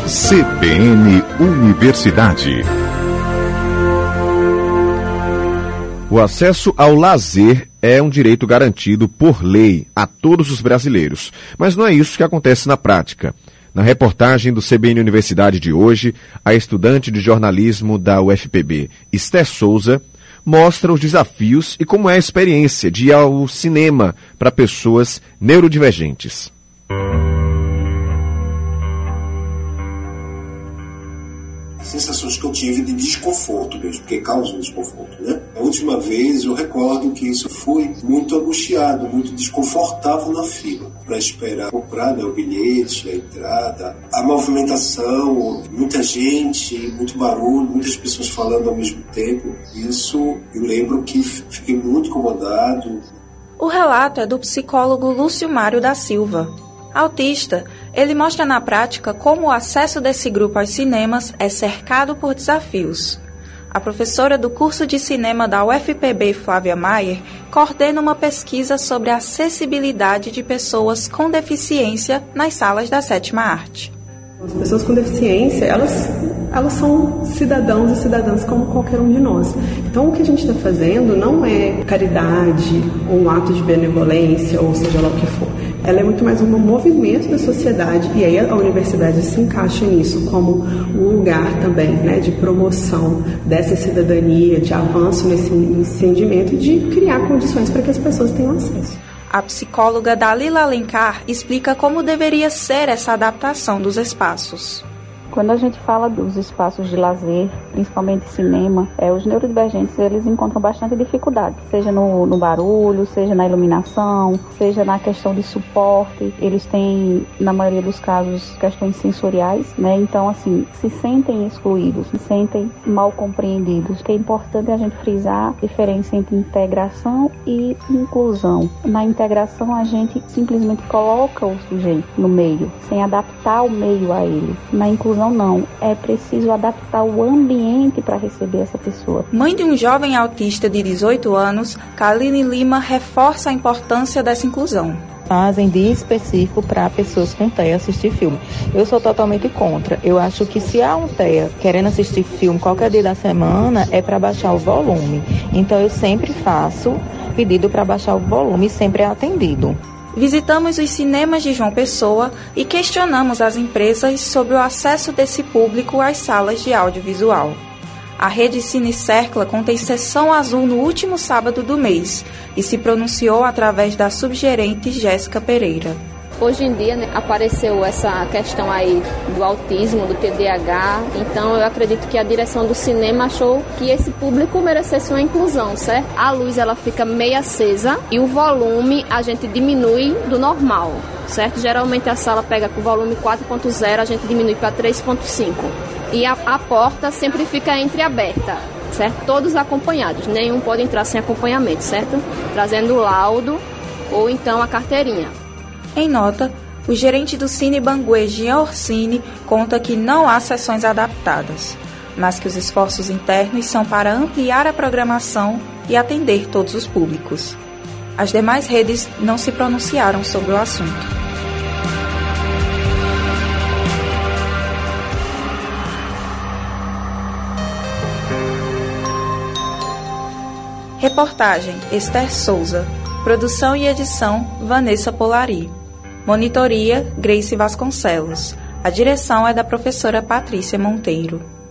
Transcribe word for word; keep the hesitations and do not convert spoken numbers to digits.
C B N Universidade. O acesso ao lazer é um direito garantido por lei a todos os brasileiros, mas não é isso que acontece na prática. Na reportagem do C B N Universidade de hoje, a estudante de jornalismo da U F P B, Esther Souza, mostra os desafios e como é a experiência de ir ao cinema para pessoas neurodivergentes. Sensações que eu tive de desconforto mesmo, porque causa um desconforto, né? A última vez eu recordo que isso foi muito angustiado, muito desconfortável na fila, para esperar comprar, né, o bilhete, a entrada, a movimentação, muita gente, muito barulho, muitas pessoas falando ao mesmo tempo. Isso eu lembro que fiquei muito incomodado. O relato é do psicólogo Lúcio Mário da Silva. Autista, ele mostra na prática como o acesso desse grupo aos cinemas é cercado por desafios. A professora do curso de cinema da U F P B, Flávia Maier, coordena uma pesquisa sobre a acessibilidade de pessoas com deficiência nas salas da sétima arte. As pessoas com deficiência, elas, elas são cidadãos e cidadãs como qualquer um de nós. Então, o que a gente está fazendo não é caridade ou um ato de benevolência, ou seja lá o que for. Ela é muito mais um movimento da sociedade, e aí a universidade se encaixa nisso como um lugar também, né, de promoção dessa cidadania, de avanço nesse entendimento e de criar condições para que as pessoas tenham acesso. A psicóloga Dalila Alencar explica como deveria ser essa adaptação dos espaços. Quando a gente fala dos espaços de lazer, principalmente cinema, é, os neurodivergentes eles encontram bastante dificuldade, seja no, no barulho, seja na iluminação, seja na questão de suporte. Eles têm, na maioria dos casos, questões sensoriais, né? Então, assim, se sentem excluídos, se sentem mal compreendidos. O que é importante a gente frisar a diferença entre integração e inclusão. Na integração, a gente simplesmente coloca o sujeito no meio, sem adaptar o meio a ele. Na inclusão, não, é preciso adaptar o ambiente para receber essa pessoa. Mãe de um jovem autista de dezoito anos, Kaline Lima reforça a importância dessa inclusão. Fazem de específico para pessoas com T E A assistir filme. Eu sou totalmente contra. Eu acho que se há um T E A querendo assistir filme qualquer dia da semana, é para baixar o volume. Então eu sempre faço pedido para baixar o volume e sempre é atendido. Visitamos os cinemas de João Pessoa e questionamos as empresas sobre o acesso desse público às salas de audiovisual. A rede Cine Cercla contém sessão azul no último sábado do mês e se pronunciou através da subgerente Jéssica Pereira. Hoje em dia, né, apareceu essa questão aí do autismo, do T D A H, então eu acredito que a direção do cinema achou que esse público merecesse uma inclusão, certo? A luz ela fica meio acesa e o volume a gente diminui do normal, certo? Geralmente a sala pega com o volume quatro ponto zero, a gente diminui para três ponto cinco e a, a porta sempre fica entreaberta, certo? Todos acompanhados, nenhum pode entrar sem acompanhamento, certo? Trazendo o laudo ou então a carteirinha. Em nota, o gerente do Cine Banguê, Jean Orsini, conta que não há sessões adaptadas, mas que os esforços internos são para ampliar a programação e atender todos os públicos. As demais redes não se pronunciaram sobre o assunto. Reportagem Esther Souza. Produção e edição Vanessa Polari. Monitoria Grace Vasconcelos. A direção é da professora Patrícia Monteiro.